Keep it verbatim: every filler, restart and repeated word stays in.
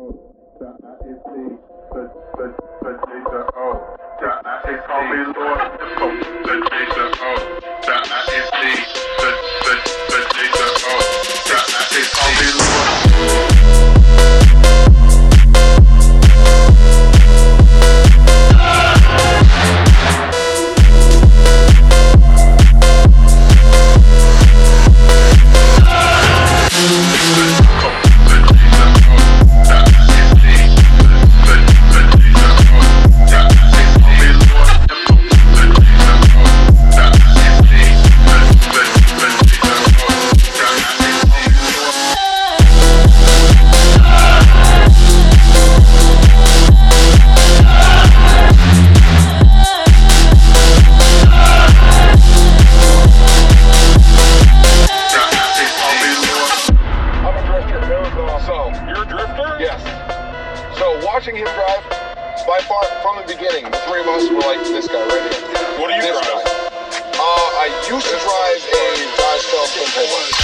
Watching him drive, by far, from the beginning, the three of us were like, this guy right here. What do you this drive? Guy. Uh, I used to drive a Dodge Stealth.